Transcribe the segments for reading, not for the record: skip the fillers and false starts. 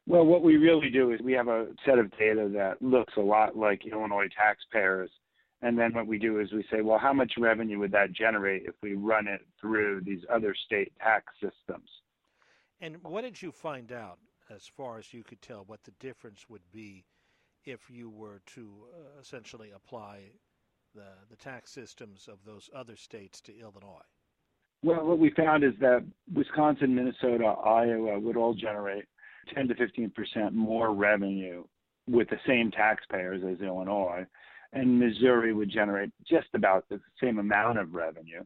Well, what we really do is we have a set of data that looks a lot like Illinois taxpayers. And then what we do is we say, well, how much revenue would that generate if we run it through these other state tax systems? And what did you find out, as far as you could tell, what the difference would be if you were to essentially apply the tax systems of those other states to Illinois? Well, what we found is that Wisconsin, Minnesota, Iowa would all generate 10 to 15% more revenue with the same taxpayers as Illinois, and Missouri would generate just about the same amount of revenue.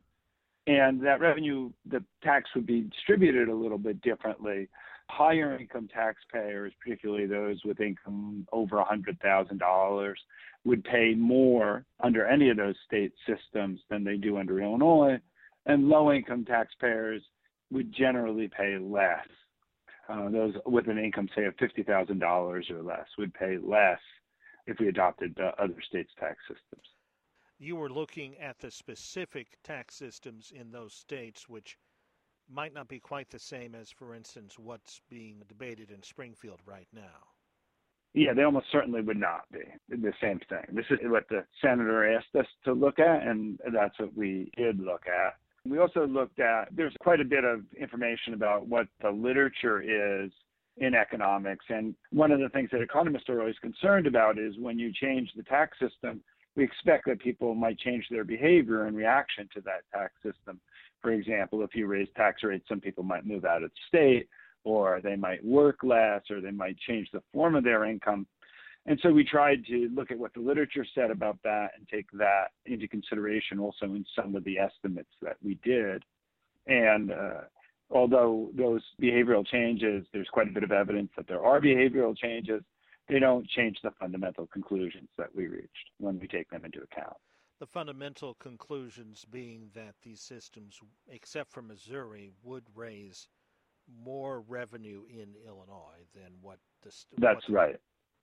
And that revenue, the tax would be distributed a little bit differently. Higher income taxpayers, particularly those with income over $100,000, would pay more under any of those state systems than they do under Illinois, and low income taxpayers would generally pay less. Those with an income, say, of $50,000 or less would pay less if we adopted other states' tax systems. You were looking at the specific tax systems in those states, which might not be quite the same as, for instance, what's being debated in Springfield right now. Yeah, they almost certainly would not be the same thing. This is what the senator asked us to look at, and that's what we did look at. We also looked at, there's quite a bit of information about what the literature is in economics. And one of the things that economists are always concerned about is when you change the tax system, we expect that people might change their behavior in reaction to that tax system. For example, if you raise tax rates, some people might move out of the state, or they might work less, or they might change the form of their income. And so we tried to look at what the literature said about that and take that into consideration also in some of the estimates that we did. And although those behavioral changes, there's quite a bit of evidence that there are behavioral changes, they don't change the fundamental conclusions that we reached when we take them into account. The fundamental conclusions being that these systems, except for Missouri, would raise more revenue in Illinois than what the... That's right.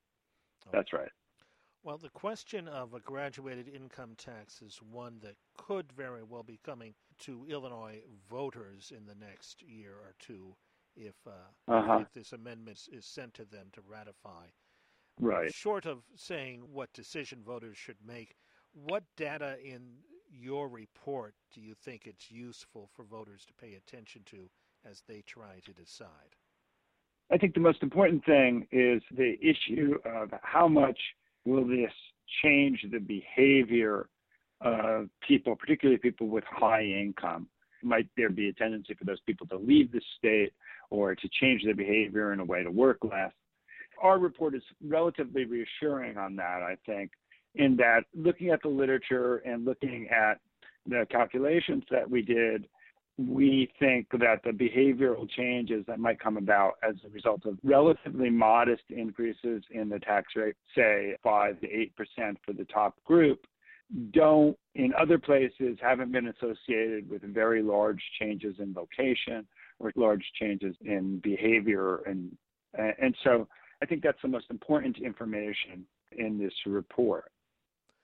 That's right. Well, the question of a graduated income tax is one that could very well be coming to Illinois voters in the next year or two if this amendment is sent to them to ratify. Right. Short of saying what decision voters should make, what data in your report do you think it's useful for voters to pay attention to as they try to decide? I think the most important thing is the issue of how much will this change the behavior of people, particularly people with high income. Might there be a tendency for those people to leave the state or to change their behavior in a way to work less? Our report is relatively reassuring on that, I think, in that looking at the literature and looking at the calculations that we did, we think that the behavioral changes that might come about as a result of relatively modest increases in the tax rate, say 5 to 8% for the top group, don't, in other places, haven't been associated with very large changes in vocation or large changes in behavior. And so I think that's the most important information in this report.